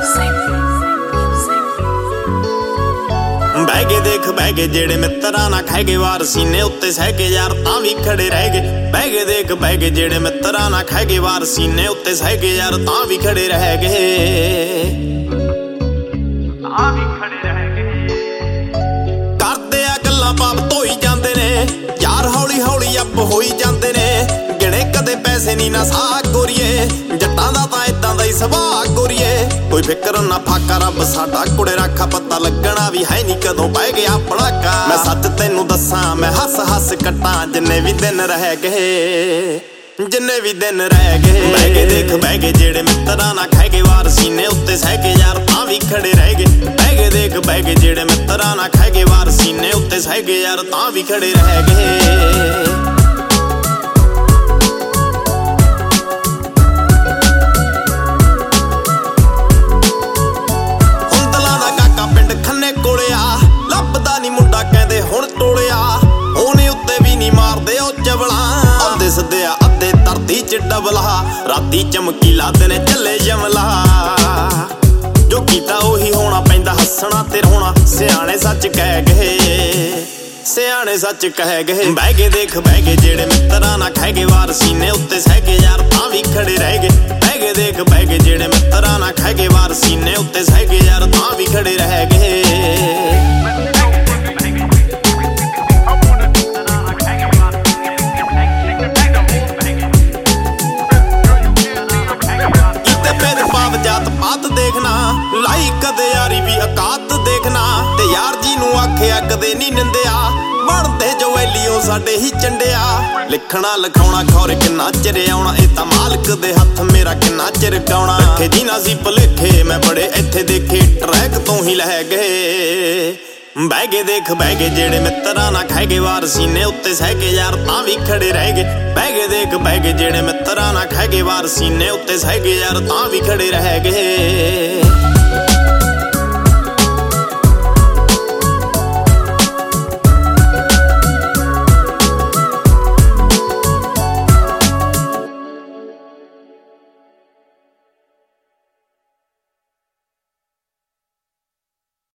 ਬਹਿ ਦੇਖ ਬਹਿ ਗਏ ਜਿਹੜੇ ਮਿੱਤਰਾਂ ਨਾ ਖਾਏ ਗਏ ਵਾਰ ਸੀਨੇ ਉੱਤੇ ਸਹਿ ਕੇ ਯਾਰ ਤਾਂ ਵੀ ਖੜੇ ਰਹਿ ਗਏ। ਬਹਿ ਦੇਖ ਬਹਿ ਗਏ ਜਿਹੜੇ ਮਿੱਤਰਾਂ ਨਾ ਖਾਏ ਗਏ ਵਾਰ ਸੀਨੇ ਉੱਤੇ ਸਹਿ ਕੇ ਯਾਰ ਤਾਂ ਵੀ ਖੜੇ ਰਹਿ ਗਏ। ਕਰਦੇ ਆ ਗੱਲਾਂ ਪਾਪ ਧੋਈ ਜਾਂਦੇ ਨੇ ਯਾਰ, ਹੌਲੀ ਹੌਲੀ ਅੱਪ ਹੋਈ ਜਾਂਦੇ ਨੇ। ਗਿਣੇ ਕਦੇ ਪੈਸੇ ਨੀ ਨਾ ਸਾਹ ਗੋਰੀਏ, ਜੱਟਾਂ ਦਾ ਤਾਂ ਏਦਾਂ ਦਾ ਹੀ ਸੁਭਾਅ ਗੋਰੀਏ। ਕੋਈ ਫਿਕਰ ਨਾ ਫਾਕਾ ਰੱਬ ਸਾਡਾ ਕੁੜੇ ਰੱਖਾ, ਪਤਾ ਲੱਗਣਾ ਵੀ ਹੈ ਨੀ ਕਦੋਂ ਪੈ ਗਿਆ ਪੜਾਕਾ। ਮੈਂ ਸੱਚ ਤੈਨੂੰ ਦੱਸਾਂ ਮੈਂ ਹੱਸ ਹੱਸ ਕੱਟਾਂ ਜਿੰਨੇ ਵੀ ਦਿਨ ਰਹਿ ਗਏ, ਜਿੰਨੇ ਵੀ ਦਿਨ ਰਹਿ ਗਏ। ਬਹਿ ਦੇਖ ਬਹਿ ਗਏ ਜਿਹੜੇ ਮਿੱਤਰਾਂ ਨਾ ਖਾਏ ਗਏ ਵਾਰ ਸੀਨੇ ਉੱਤੇ ਸਹਿ ਕੇ ਯਾਰ ਤਾਂ ਵੀ ਖੜੇ ਰਹਿ ਗਏ। ਬਹਿ ਦੇਖ ਬਹਿ ਗਏ ਜਿਹੜੇ ਮਿੱਤਰਾਂ ਨਾ ਖਾਏ ਗਏ ਵਾਰ ਸੀਨੇ ਉੱਤੇ ਸਹਿ ਕੇ ਯਾਰ ਤਾਂ ਵੀ ਖੜੇ ਰਹਿ ਗਏ। ਲੱਭਦਾ ਨੀ ਮੁੰਡਾ ਕਹਿੰਦੇ ਹੁਣ ਟੋਲਿਆ, ਉਹਨੇ ਉੱਤੇ ਵੀ ਨੀ ਮਾਰਦੇ ਉਹ ਚਵਲਾ। ਅੱਧੇ ਸੱਦਿਆ ਅੱਧੇ ਧਰਤੀ ਚ ਡਬਲਾ, ਰਾਤੀ ਚਮਕੀਲਾ ਦਿਨੇ ਚੱਲੇ ਜਮਲਾ। ਜੋ ਕੀਤਾ ਉਹੀ ਹੋਣਾ, ਪੈਂਦਾ ਹੱਸਣਾ ਤੇ ਰੋਣਾ, ਸਿਆਣੇ ਸੱਚ ਕਹਿ ਗਏ, ਸਿਆਣੇ ਸੱਚ ਕਹਿ ਗਏ। ਬਹਿ ਦੇਖ ਬਹਿ ਗਏ ਜਿਹੜੇ ਮਿੱਤਰਾਂ ਨਾ ਖਾਏ ਗਏ ਵਾਰ ਸੀਨੇ ਉੱਤੇ ਸਹਿ ਕੇ ਯਾਰ ਤਾਂ ਵੀ ਖੜੇ ਰਹਿ ਗਏ। ਬਹਿ ਦੇਖ ਬਹਿ ਗਏ ਜਿਹੜੇ ਮਿੱਤਰਾਂ ਨਾ ਖਾਏ ਗਏ ਵਾਰ ਸੀਨੇ ਉੱਤੇ ਸਹਿ ਕੇ ਯਾਰ ਤਾਂ ਵੀ ਖੜੇ ਰਹਿ ਗਏ। ਜਾਤ ਪਾਤ ਦੇਖਣਾ, ਲਾਈ ਕਦੇ ਯਾਰੀ ਵੀ ਔਕਾਤ ਦੇਖਣਾ। ਤੇ ਯਾਰ ਜੀ ਨੂੰ ਆਖਿਆ ਕਦੇ ਨੀ ਨਿੰਦਿਆ, ਬਣਦੇ ਜੋ ਐਲੀਓ ਸਾਡੇ ਹੀ ਚੰਡਿਆ। ਲਿਖਣਾ ਲਿਖਾਉਣਾ ਖੌਰੇ ਕਿੰਨਾ ਚਿਰ ਆਉਣਾ, ਇਹ ਤਾਂ ਮਾਲਕ ਦੇ ਹੱਥ ਮੇਰਾ ਕਿੰਨਾ ਚਿਰ ਗਾਉਣਾ। ਰੱਖੇ ਜੀ ਨਾ ਸੀ ਭੁਲੇਖੇ ਮੈਂ ਬੜੇ ਇੱਥੇ ਦੇਖੇ, ਟਰੈਕ ਤੋਂ ਹੀ ਲੈ ਗਏ। ਬਹਿ ਦੇਖ ਬਹਿ ਗਏ ਜਿਹੜੇ ਮਿੱਤਰਾਂ ਨਾ ਖਾਏ ਗਏ ਵਾਰ ਸੀਨੇ ਉੱਤੇ ਸਹਿ ਕੇ ਯਾਰ ਤਾਂ ਵੀ ਖੜੇ ਰਹਿ ਗਏ। ਬਹਿ ਦੇਖ ਬਹਿ ਗਏ ਜਿਹੜੇ ਮਿੱਤਰਾਂ ਨਾ ਖਾਏ ਗਏ ਵਾਰ ਸੀਨੇ ਉੱਤੇ ਸਹਿ ਕੇ ਯਾਰ ਤਾਂ ਵੀ ਖੜੇ ਰਹਿ ਗਏ।